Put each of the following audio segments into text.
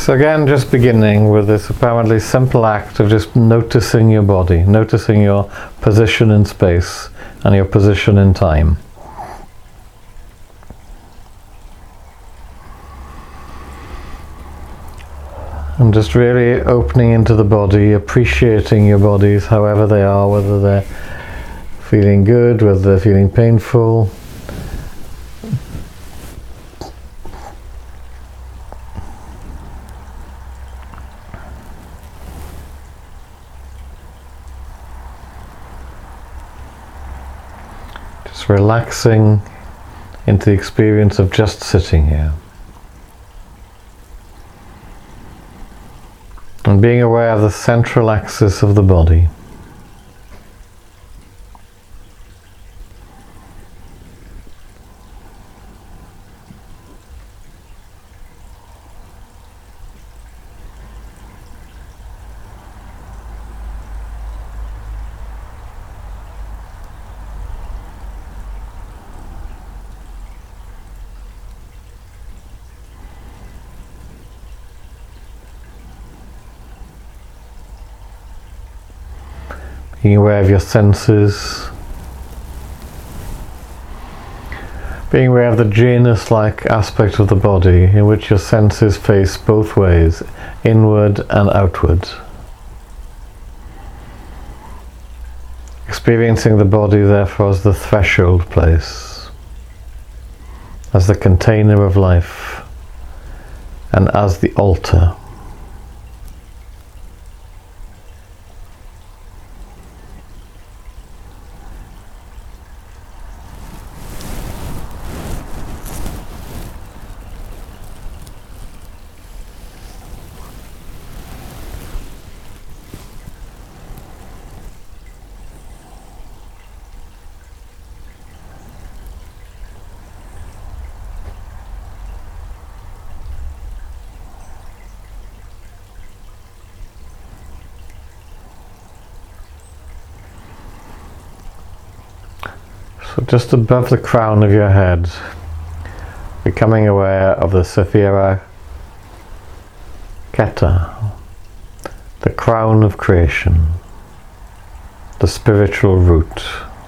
So again, just beginning with this apparently simple act of just noticing your body, noticing your position in space and your position in time. And just really opening into the body, appreciating your bodies however they are, whether they're feeling good, whether they're feeling painful. Just relaxing into the experience of just sitting here. And being aware of the central axis of the body. Being aware of your senses, being aware of the Janus-like aspect of the body in which your senses face both ways, inward and outward. Experiencing the body therefore as the threshold place, as the container of life, and as the altar. So just above the crown of your head, becoming aware of the Sephira Keter, the crown of creation, the spiritual root.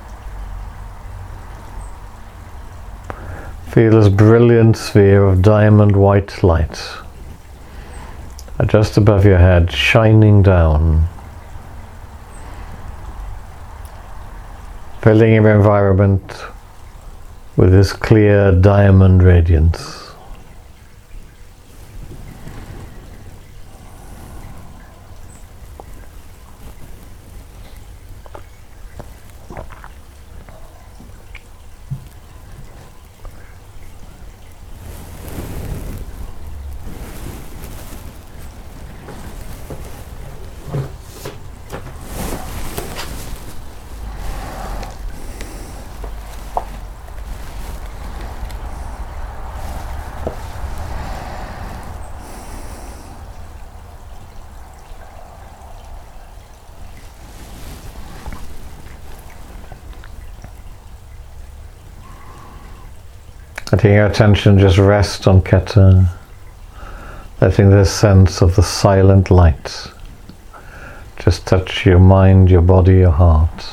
Feel this brilliant sphere of diamond white light just above your head, shining down, filling your environment with this clear diamond radiance. Letting your attention just rest on Keter, letting this sense of the silent light just touch your mind, your body, your heart.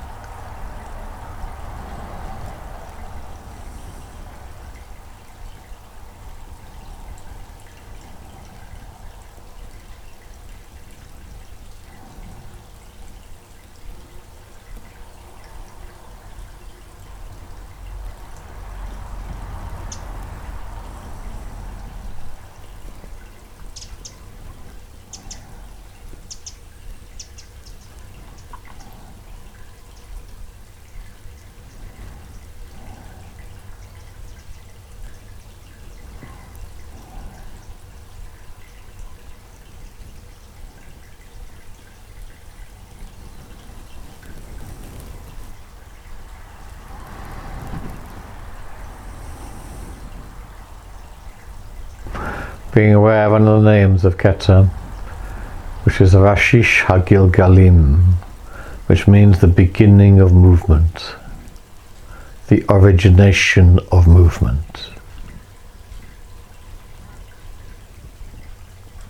Being aware of one of the names of Keter, which is Rashish Hagilgalim, which means the beginning of movement, the origination of movement.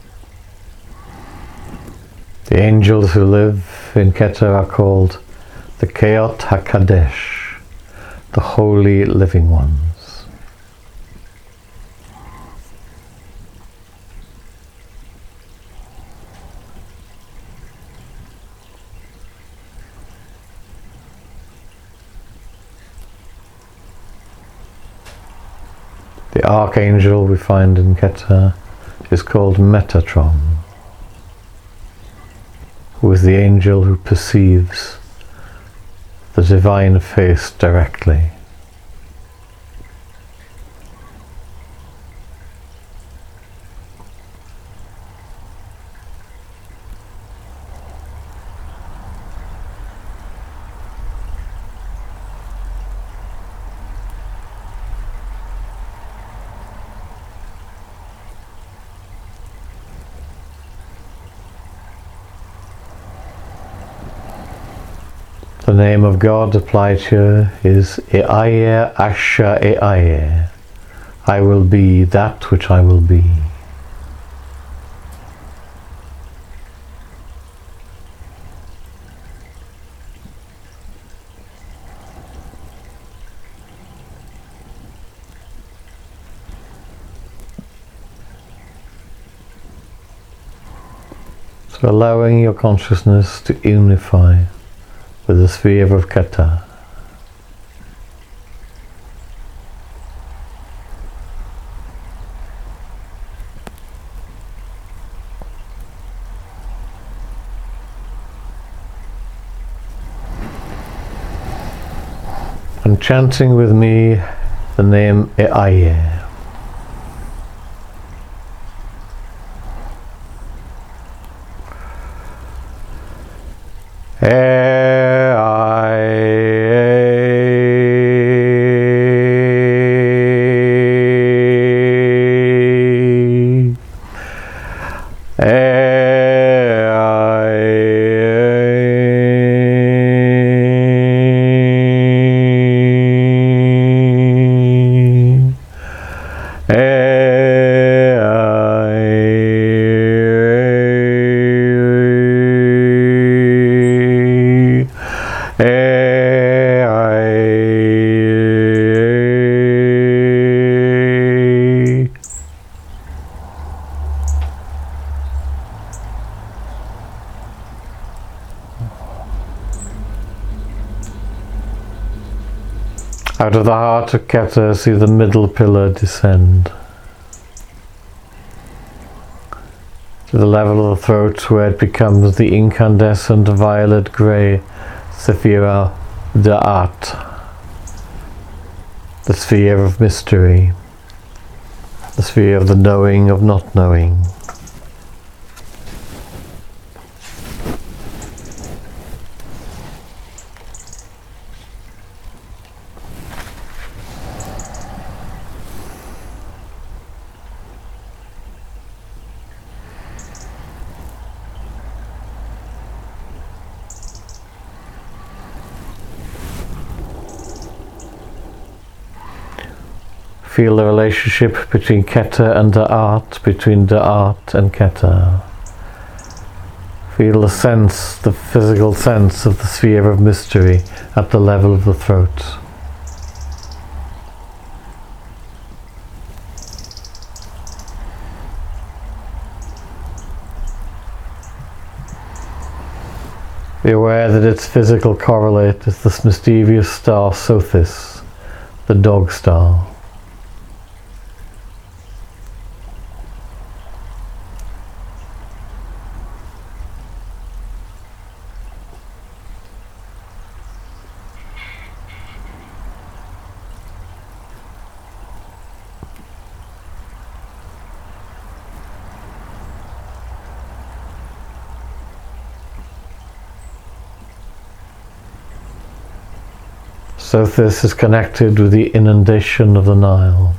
The angels who live in Keter are called the Keot HaKadesh, the holy living ones. The archangel we find in Keter is called Metatron, who is the angel who perceives the divine face directly. The name of God applied here is Eayer Asher Eayer. I will be that which I will be. So allowing your consciousness to unify with the sphere of Keter. And chanting with me the name Eayer. Out of the heart of Keter, see the middle pillar descend to the level of the throat, where it becomes the incandescent violet-grey Sephira Da'at, the sphere of mystery, the sphere of the knowing of not knowing. Feel the relationship between Keter and Da'at, between Da'at and Keter. Feel the sense, the physical sense of the sphere of mystery at the level of the throat. Be aware that its physical correlate is this mischievous star Sothis, the dog star. Sothis is connected with the inundation of the Nile.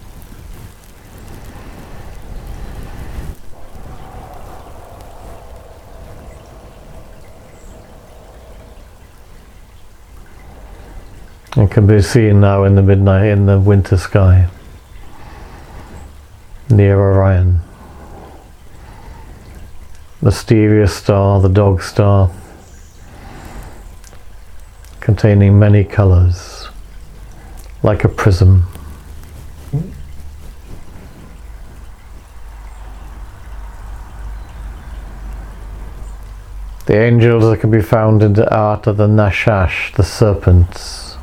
It can be seen now in the midnight, in the winter sky, near Orion. mysterious star, the dog star, containing many colours, like a prism. The angels that can be found in the art are the Nashash, the serpents.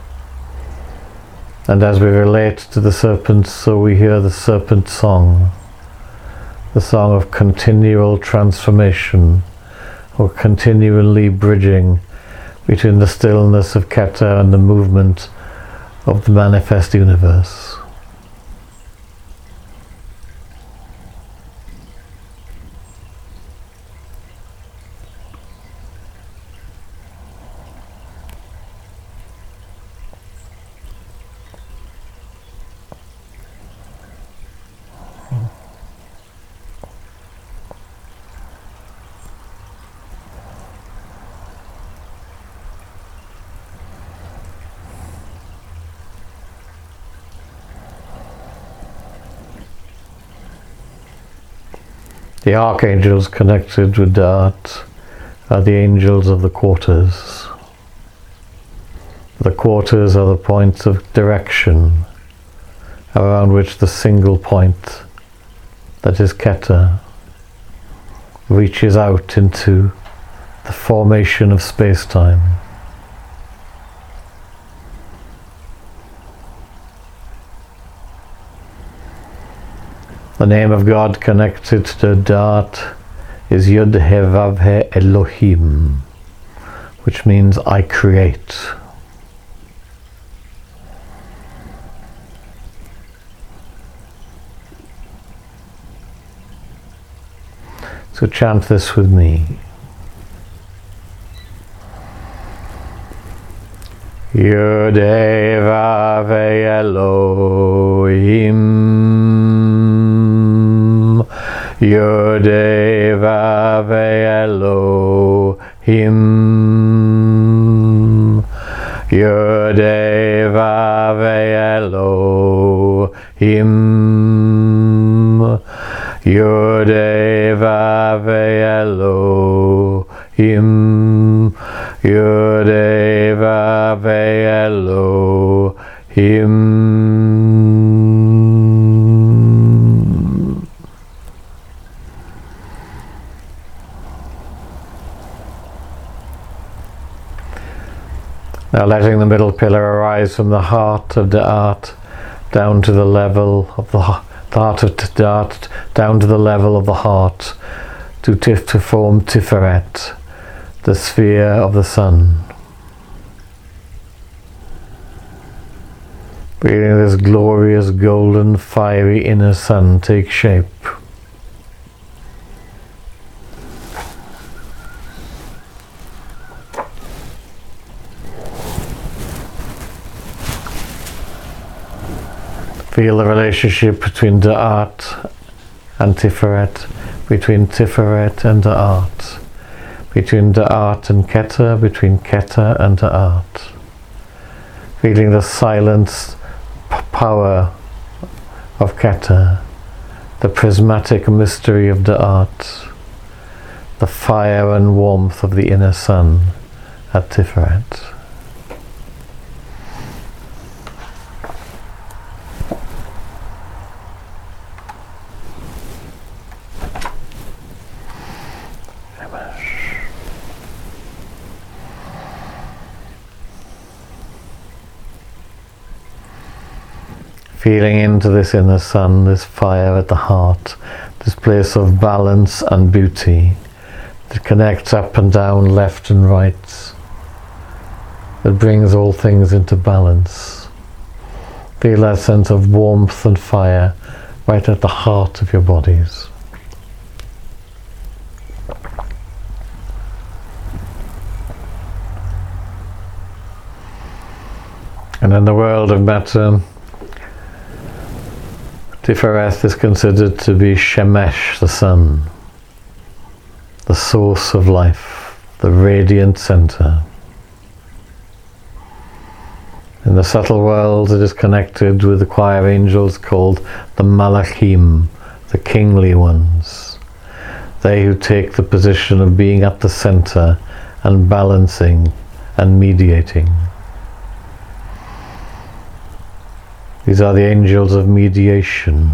And as we relate to the serpents, so we hear the serpent song, the song of continual transformation, or continually bridging between the stillness of Keter and the movement of the manifest universe. The archangels connected with Da'at are the angels of the quarters. The quarters are the points of direction around which the single point, that is Keter, reaches out into the formation of space-time. The name of God connected to Da'at is Yud He Vav He Elohim, which means I create. So chant this with me. Yud He Vav He Elohim, Yud He Vav He Elohim, Yud He Vav He Elohim, Yud He Vav He Elohim, Yud He Vav He Elohim. Now letting the middle pillar arise from the heart of Da'at down to the level of the heart of Da'at, down to the level of the heart, to form Tiferet, the sphere of the sun. Feeling this glorious golden fiery inner sun take shape. Feel the relationship between Da'at and Tiferet, between Tiferet and Da'at, between Da'at and Keter, between Keter and Da'at. Feeling the silent power of Keter, the prismatic mystery of Da'at, the fire and warmth of the inner sun at Tiferet. Feeling into this inner sun, this fire at the heart, this place of balance and beauty that connects up and down, left and right, that brings all things into balance. Feel that sense of warmth and fire right at the heart of your bodies. And in the world of matter, Tiferet is considered to be Shemesh, the sun, the source of life, the radiant center. In the subtle world, it is connected with the choir angels called the Malachim, the kingly ones, they who take the position of being at the center and balancing and mediating. These are the angels of mediation.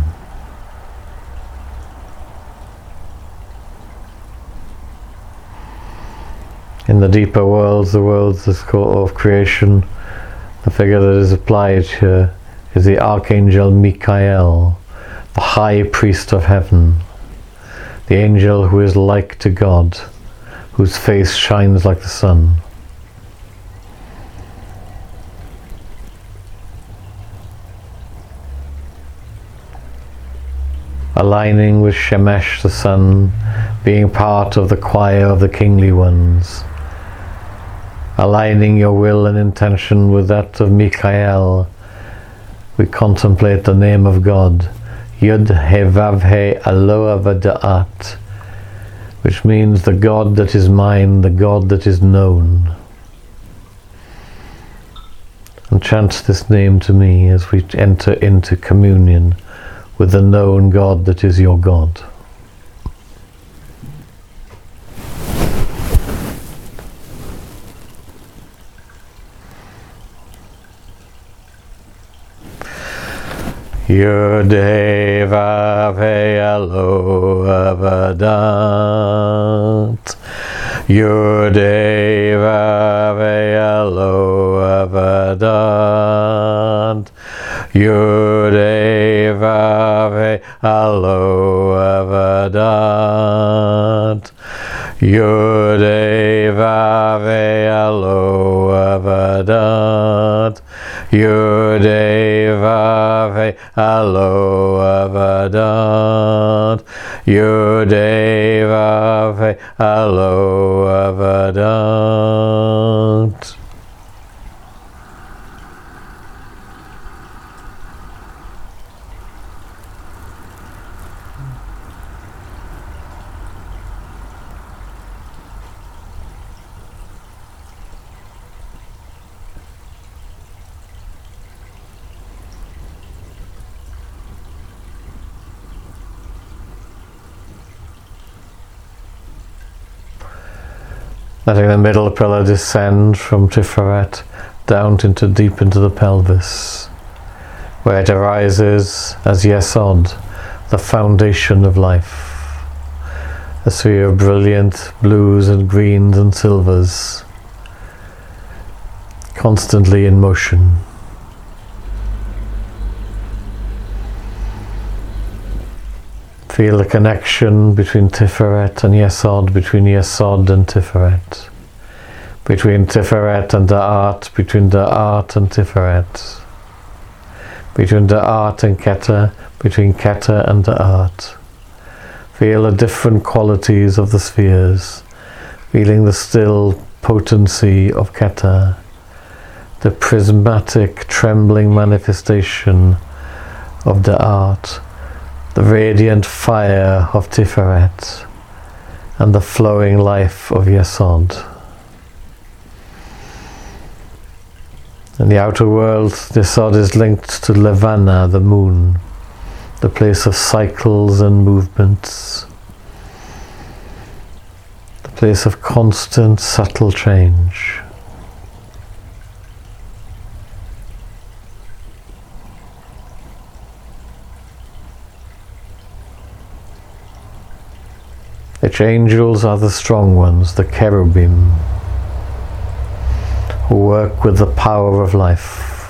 In the deeper worlds, the worlds of creation, the figure that is applied here is the Archangel Michael, the High Priest of Heaven, the angel who is like to God, whose face shines like the sun. Aligning with Shemesh the sun, being part of the choir of the kingly ones. Aligning your will and intention with that of Michael, we contemplate the name of God, Yud He Vav He Aloha V'Da'at, which means the God that is mine, the God that is known. And chant this name to me as we enter into communion with the known God that is your God. Yud He Vav He Aloha V'Da'at, Yud He Vav He Aloha V'Da'at, Yud He Vav He Aloha V'Da'at, Yud He Vav He Aloha V'Da'at, Yud He Vav He Aloha V'Da'at, Yud He Vav He Aloha V'Da'at. Letting the middle pillar descend from Tiferet down into deep into the pelvis, where it arises as Yesod, the foundation of life, a sphere of brilliant blues and greens and silvers, constantly in motion. Feel the connection between Tiferet and Yesod, between Yesod and Tiferet, between Tiferet and Da'at, between Da'at and Tiferet, between Da'at and Keter, between Keter and Da'at. Feel the different qualities of the spheres, feeling the still potency of Keter, the prismatic trembling manifestation of Da'at, the radiant fire of Tiferet, and the flowing life of Yesod. In the outer world, Yesod is linked to Levana, the moon, the place of cycles and movements, the place of constant, subtle change. Its angels are the strong ones, the cherubim, who work with the power of life.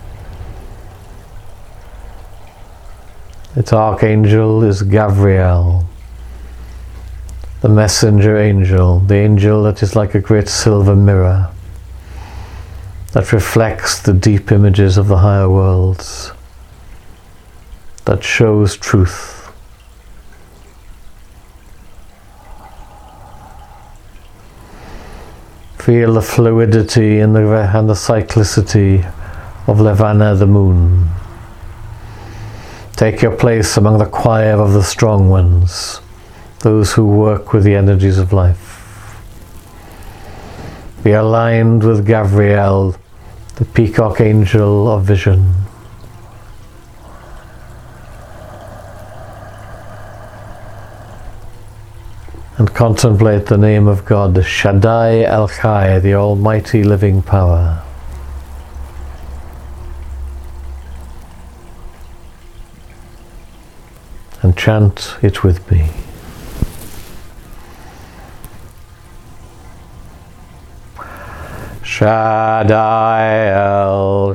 Its archangel is Gabriel, the messenger angel, the angel that is like a great silver mirror that reflects the deep images of the higher worlds, that shows truth. Feel the fluidity and the cyclicity of Levana, the moon. Take your place among the choir of the strong ones, those who work with the energies of life. Be aligned with Gabriel, the peacock angel of vision. and contemplate the name of God, Shaddai El Chai, the Almighty Living Power. And chant it with me. Shaddai El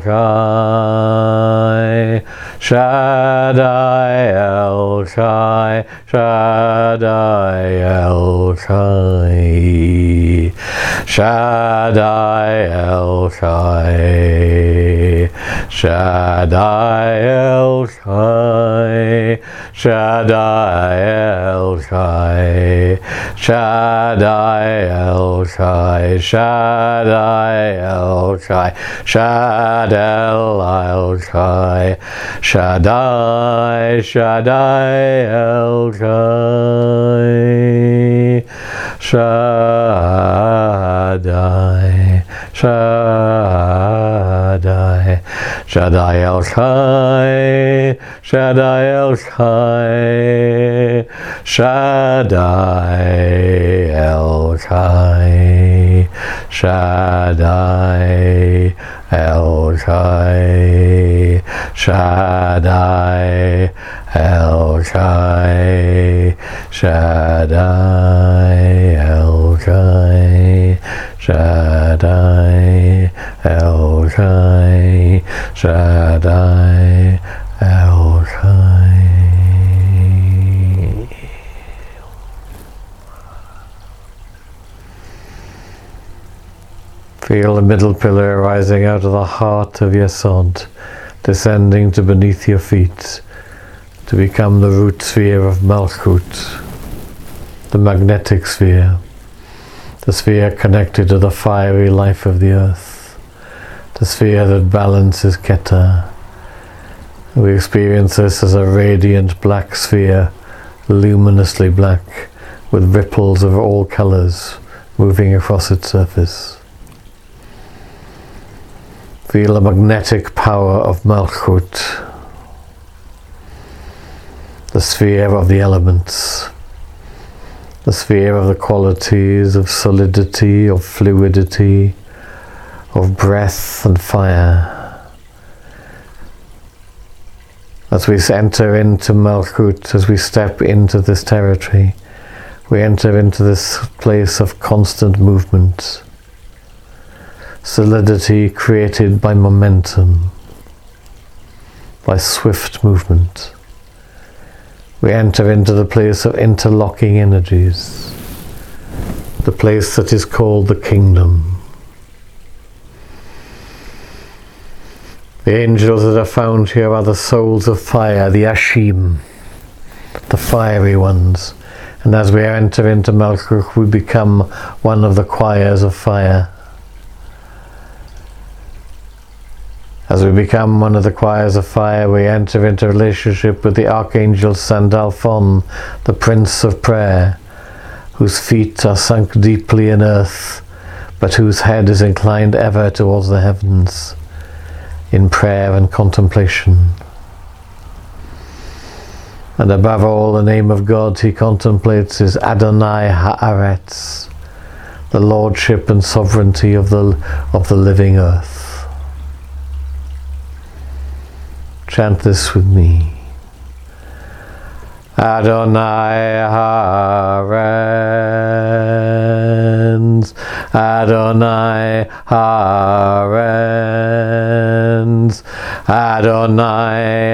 Chai, Shaddai El Chai, Shaddai El Chai, Shaddai El Chai, Shaddai El Chai, Shaddai El Chai, Shaddai El Chai, Shaddai El Chai, Shaddai El Chai, Shaddai, Shaddai El Chai, Shaddai, Shaddai, Shaddai El Chai, Shaddai El Chai, Shaddai El Chai, Shaddai El Chai, Shaddai El Chai, Shaddai El Chai, Shaddai El Chai, Shaddai El Chai. Feel the middle pillar rising out of the heart of Yesod, descending to beneath your feet, to become the root sphere of Malchut, the magnetic sphere, the sphere connected to the fiery life of the earth, the sphere that balances Keter. We experience this as a radiant black sphere, luminously black, with ripples of all colors moving across its surface. Feel the magnetic power of Malchut, the sphere of the elements, the sphere of the qualities of solidity, of fluidity, of breath and fire. As we enter into Malchut, as we step into this territory, we enter into this place of constant movement. Solidity created by momentum, by swift movement. We enter into the place of interlocking energies, the place that is called the kingdom. The angels that are found here are the souls of fire, the Ashim, the fiery ones. And as we enter into Malchut, we become one of the choirs of fire. As we become one of the choirs of fire, we enter into relationship with the Archangel Sandalphon, the Prince of Prayer, whose feet are sunk deeply in earth, but whose head is inclined ever towards the heavens, in prayer and contemplation. And above all, the name of God he contemplates is Adonai Haaretz, the lordship and sovereignty of the living earth. Chant this with me. Adonai Haaretz, Adonai Haaretz, Adonai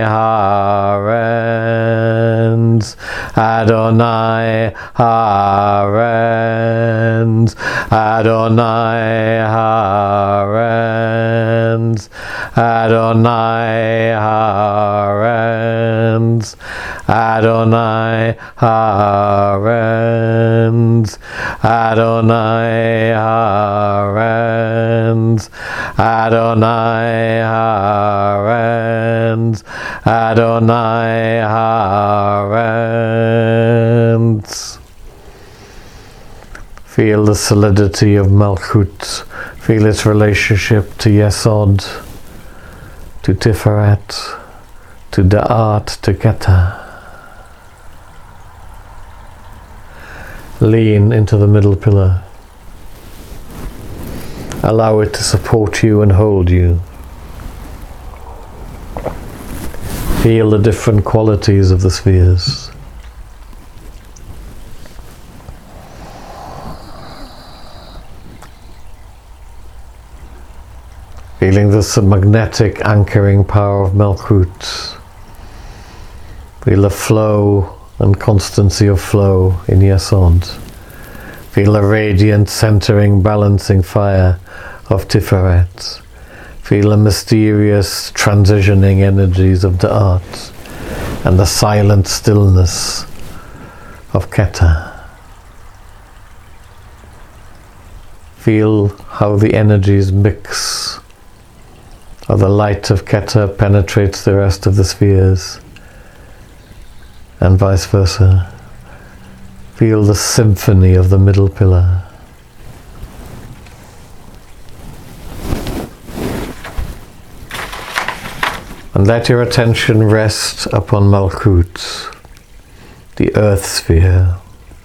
Haaretz, Adonai Haaretz, Adonai Haaretz, Adonai Haaretz, Adonai Haaretz, Adonai Haaretz, Adonai Haaretz, Adonai Haaretz. Feel the solidity of Malchut. Feel its relationship to Yesod, to Tiferet, to Da'at, to Keter. Lean into the middle pillar. Allow it to support you and hold you. Feel the different qualities of the spheres. Feeling this magnetic anchoring power of Malkut. Feel the flow and constancy of flow in Yesod. Feel the radiant, centering, balancing fire of Tiferet. Feel the mysterious, transitioning energies of Da'at and the silent stillness of Keter. Feel how the energies mix, how the light of Keter penetrates the rest of the spheres, and vice versa. Feel the symphony of the middle pillar. And let your attention rest upon Malkut, the earth sphere.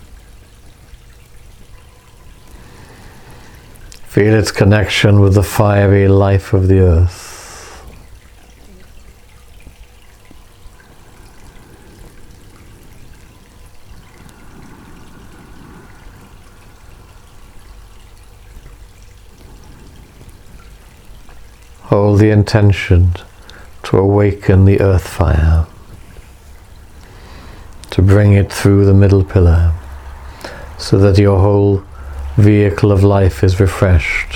Feel its connection with the fiery life of the earth. Hold the intention to awaken the earth fire, to bring it through the middle pillar, so that your whole vehicle of life is refreshed,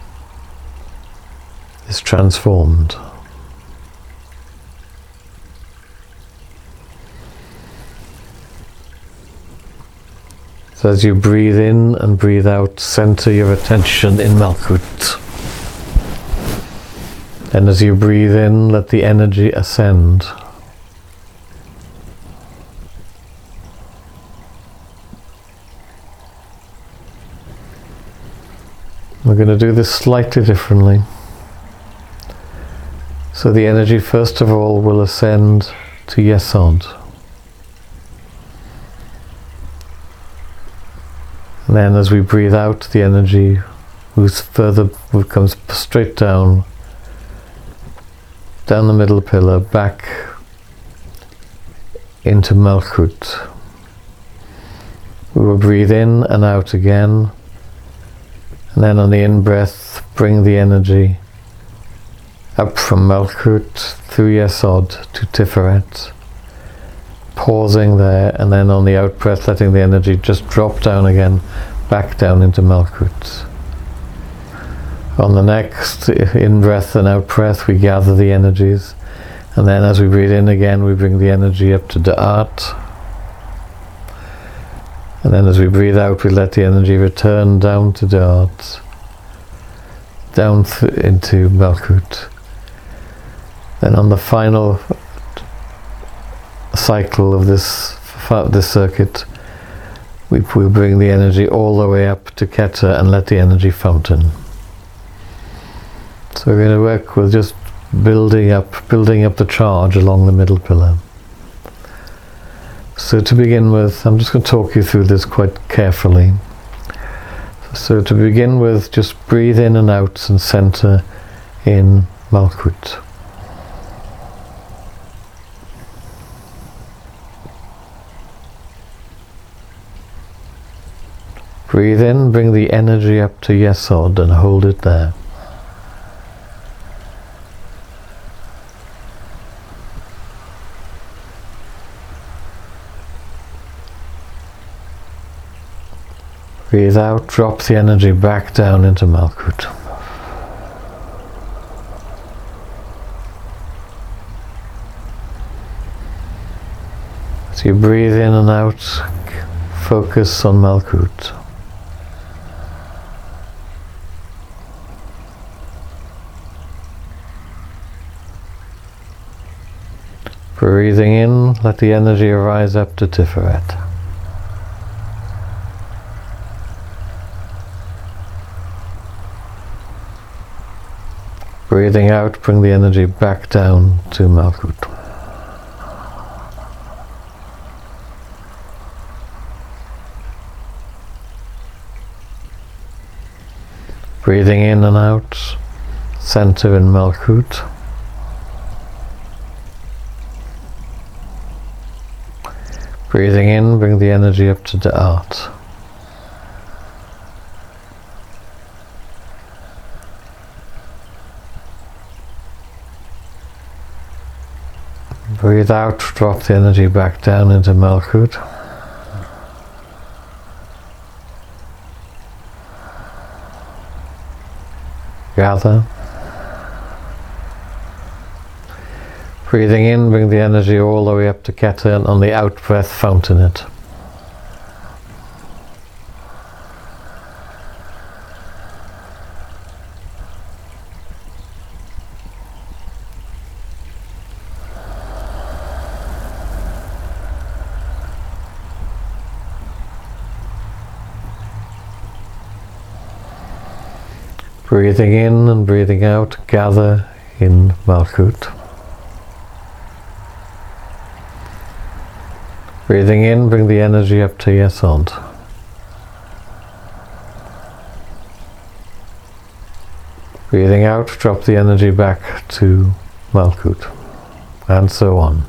is transformed. So as you breathe in and breathe out, center your attention in Malkut. And as you breathe in, let the energy ascend. We're going to do this slightly differently. So the energy first of all will ascend to Yesod. And then as we breathe out, the energy comes straight down the middle pillar, back into Malkut. We will breathe in and out again, and then on the in-breath bring the energy up from Malkut through Yesod to Tiferet, pausing there, and then on the out-breath letting the energy just drop down again, back down into Malkut. On the next in-breath and out-breath we gather the energies, and then as we breathe in again we bring the energy up to Da'at, and then as we breathe out we let the energy return down to Da'at, down into Malkut. Then on the final cycle of this circuit we bring the energy all the way up to Keter and let the energy fountain. So we're going to work with just building up the charge along the middle pillar. So to begin with, I'm just going to talk you through this quite carefully. So to begin with, just breathe in and out and center in Malkut. Breathe in, bring the energy up to Yesod and hold it there. Breathe out, drop the energy back down into Malkut. As you breathe in and out, focus on Malkut. Breathing in, let the energy rise up to Tiferet. Breathing out, bring the energy back down to Malkut. Breathing in and out, center in Malkut. Breathing in, bring the energy up to Da'at. Breathe out, drop the energy back down into Malkut. Gather. Breathing in, bring the energy all the way up to Keter, and on the out breath, fountain it. Breathing in and breathing out, gather in Malkut. Breathing in, bring the energy up to Yesod. Breathing out, drop the energy back to Malkut, and so on.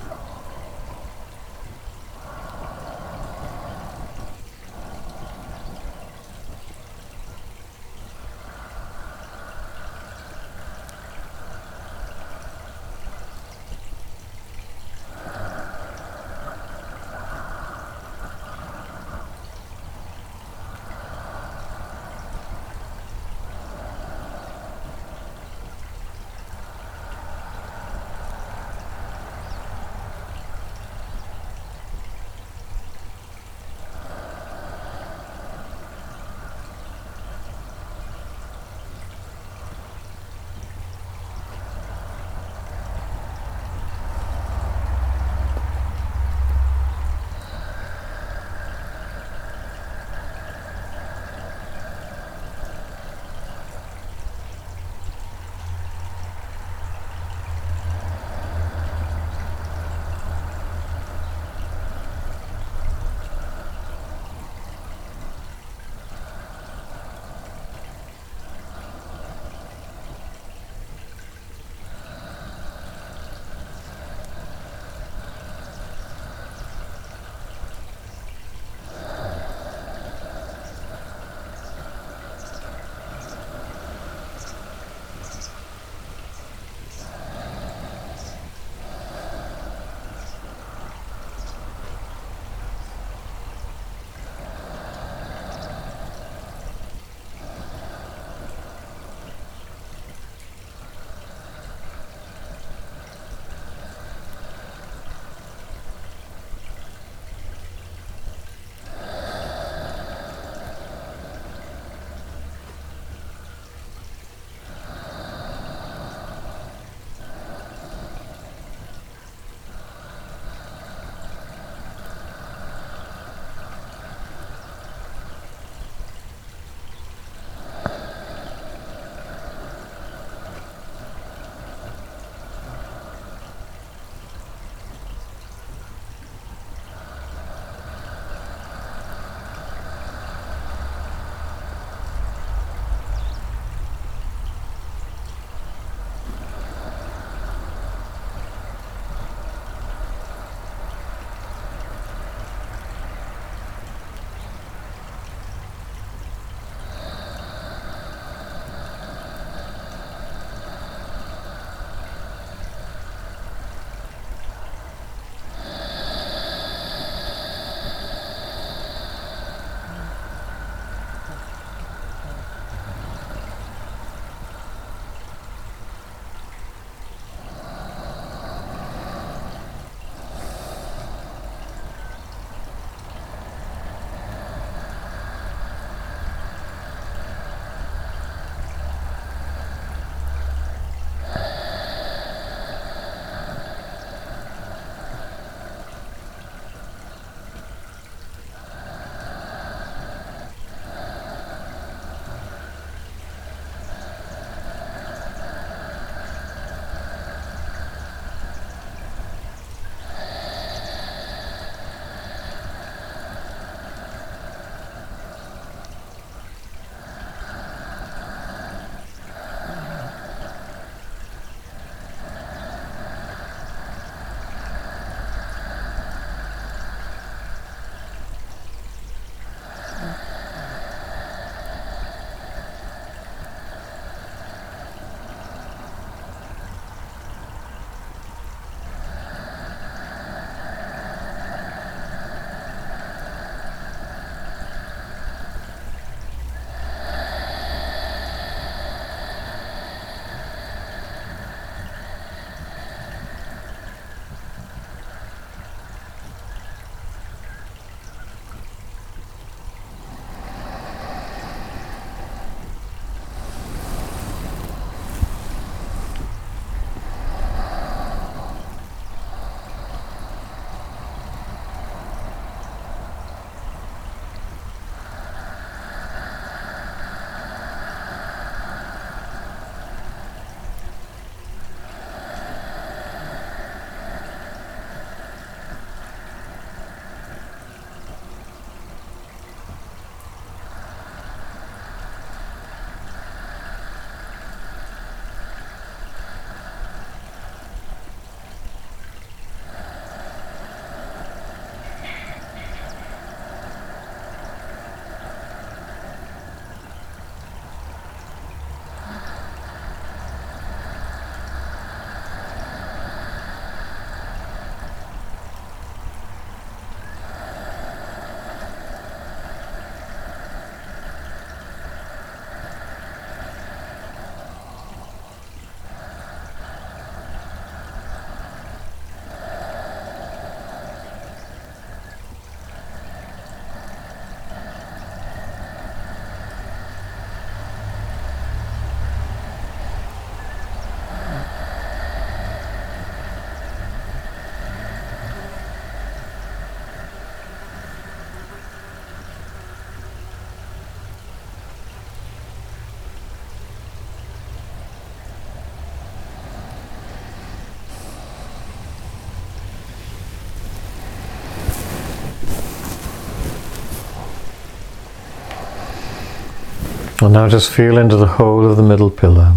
And now just feel into the whole of the middle pillar.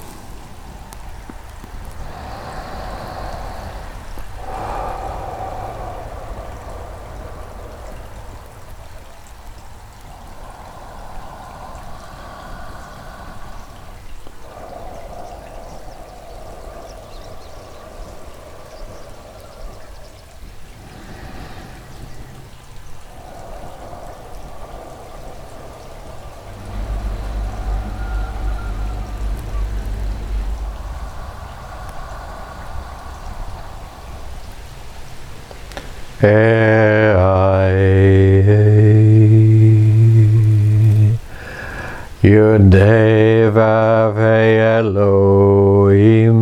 Yud-Heh Vav-Heh Elohim,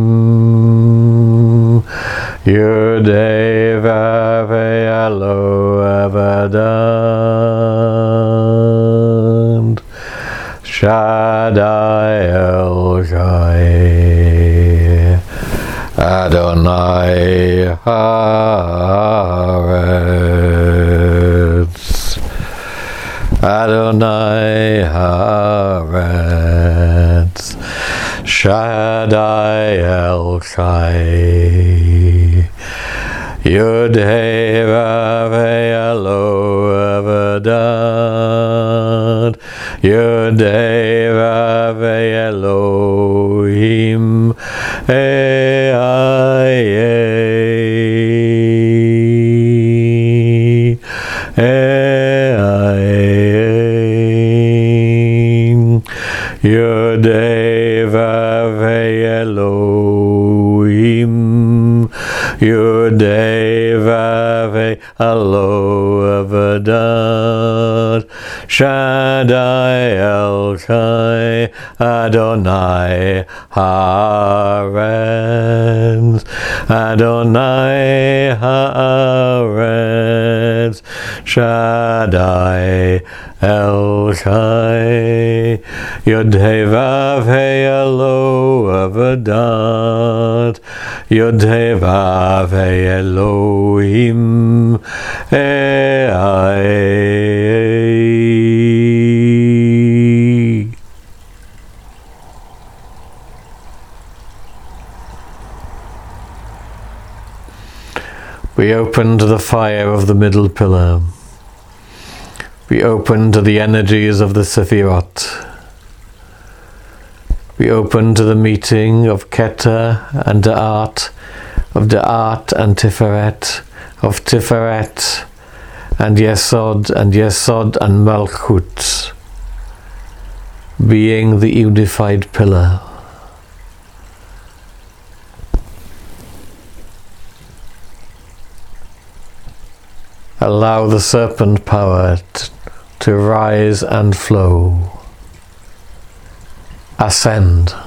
Yud-Heh Vav-Heh Elohim Avadad, Shaddai El-Chai, Adonai Haaretz, Adonai Haaretz, Shaddai El-Chai, Yud-Heh Vav-Heh Elohim Avadad, Yud-Heh Vav-Heh Elohim Yud-Heh Vav-Heh Elohim, Yud-Heh Vav-Heh Elohim Avadad, Shaddai El-Chai, Adonai Haaretz, Adonai Haaretz, Shaddai El-Chai, Yud-Heh Vav-Heh Elohim Avadad, Yud-Heh Vav-Heh Elohim We open to the fire of the middle pillar. We open to the energies of the Sephirot. We open to the meeting of Keter and Da'at, of Da'at and Tiferet, of Tiferet and Yesod and Malchut, being the unified pillar. Allow the serpent power to rise and flow. Ascend.